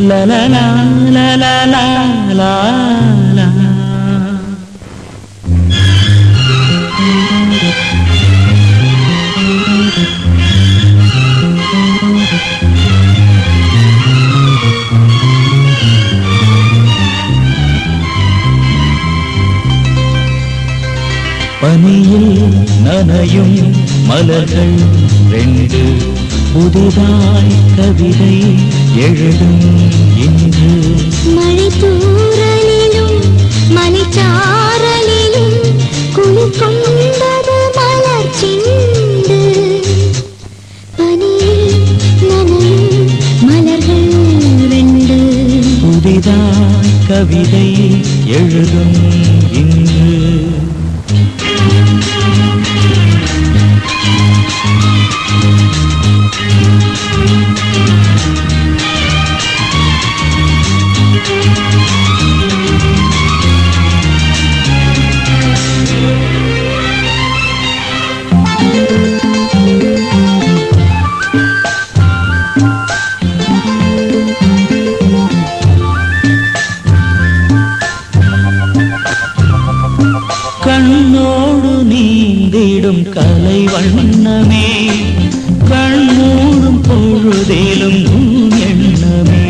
la la la la la la la la. பனியில் நனையும் மலர்கள் ரெண்டு புதிதாய் கவிதை எழுதும் இன்று. மழை தூறலிலும் மலைச்சாரலிலும் குளிர் கொண்டது மலர் சிந்து. பனியில் நனையும் மலர்கள் ரெண்டு புதிதாய் கவிதை எழுதும் இன்று. கண்ணோடு நீந்திடும் கலை வண்ணமே கண்ணூடும் பொழுதேலும் எண்ணமே.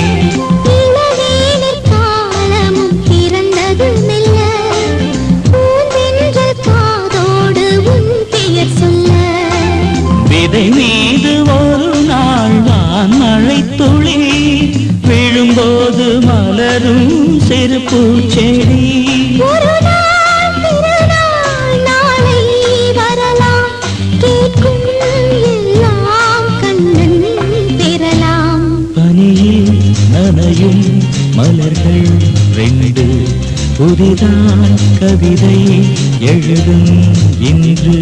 காலமும் பிறந்தது மெல்ல பூவென்ற காதோடு உன் பெயர் சொல்ல. விதை மீது ஒரு நாள் நான் மழை துளி விழும்போது மலரும் சிறு பூச்செடி. ஒரு நாள் திருநாள் நாளை வரலாம் கேட்கும் எல்லாம் கண்ணன் பெறலாம். பனியில் நனையும் மலர்கள் ரெண்டு புதிதாய் கவிதை எழுதும் இன்று.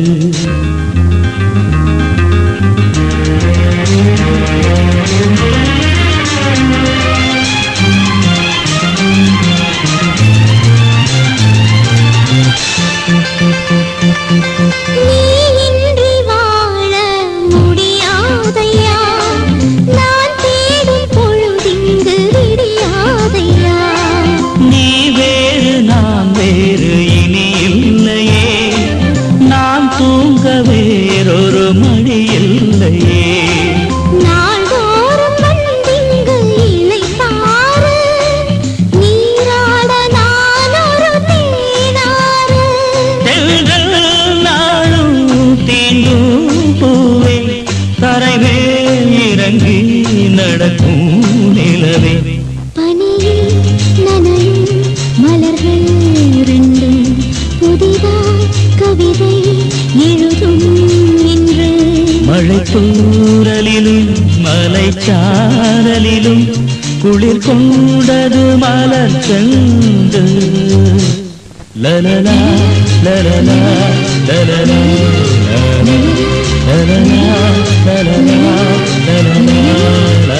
நீ இன்றி வாழ முடியாதையா நான் தேடும் பொழுதிங்கு விடியாதையா. நீ வேறு நான் வேறு இனி இல்லையே நான் தூங்க வேறொரு மழை இல்லையே. நாள்தோறும் வந்திங்கு இளைப்பாறு நீராட நான் ஒரு தேனாறு. நாளும் தீண்டும் பூவே தரைவேல் இறங்கி நடக்கும் நிலவே. பனியில் நனையும் மலர்கள் ரெண்டும் புதிதாய் கவிதை எழுதும் இன்று. மழை தூறலிலும் மலைச்சாரலிலும் குளிர் கொண்டது மலர் செண்டு. லலலா லலலா லலலா லலலா லலலா லலலா லலலா.